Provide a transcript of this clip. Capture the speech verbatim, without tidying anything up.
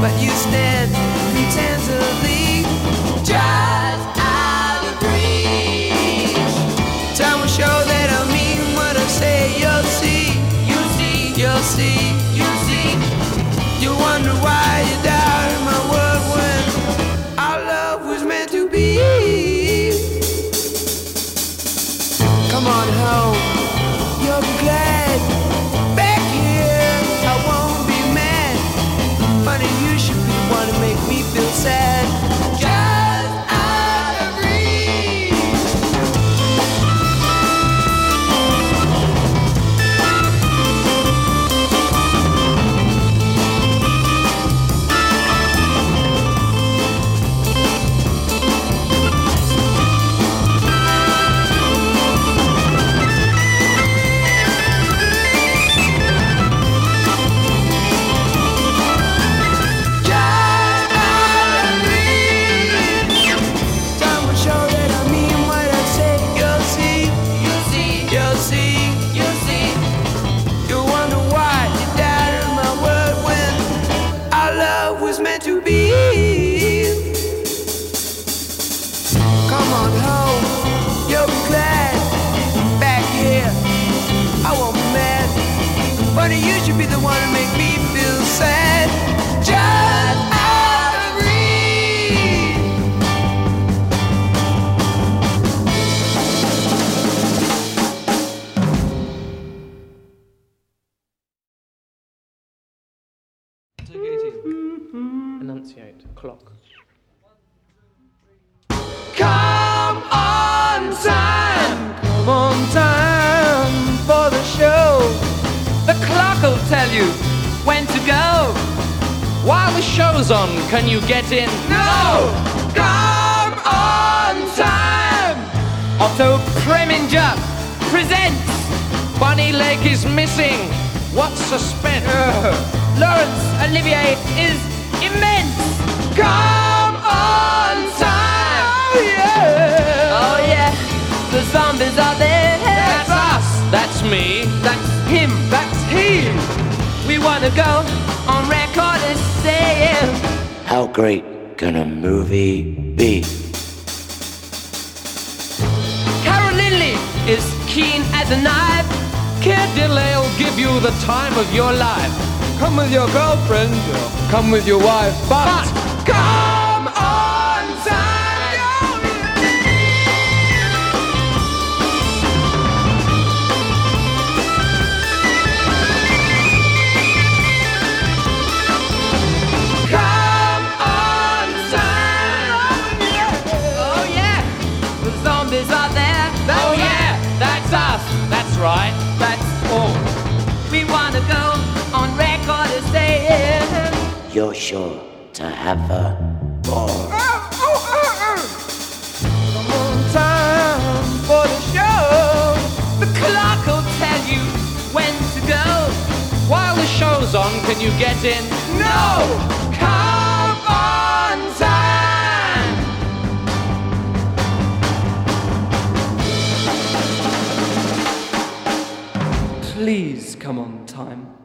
but you stand contentedly just out of reach. Time will show that I mean what I say. You'll see, you'll see, you'll see, you'll see. You wonder why you doubted my word when our love was meant to be. Come on home, you'll be glad. Back here, I won't be mad. Funny, you should be the one to make me feel sad. Just out of reach. Funny, you should be the one to make me feel sad. Just out of reach. Take eighteen. Enunciate. Clock. Come on time, come on time for the show. The clock will tell you when to go. While the show's on, can you get in? No! Come on time! Otto Preminger presents Bunny Leg is missing. What suspense? Uh, Laurence Olivier is immense. Come on time! Oh yeah! Oh yeah, the zombies are there. That's us! That's me. That's him! That's he! We wanna go on record and say, how great can a movie be? Carol Lindley is keen as a knife. Keir Delay will give you the time of your life. Come with your girlfriend, or come with your wife, but, but come on time! Come on time! Oh yeah, the zombies are there. That's oh yeah, that's us. That's right. That's all. We wanna go on record and say, You're sure to have a ball. Oh, oh, oh, oh. Come on time for the show. the clock will tell you when to go. While the show's on, can you get in? No! Come on time! Please come on time.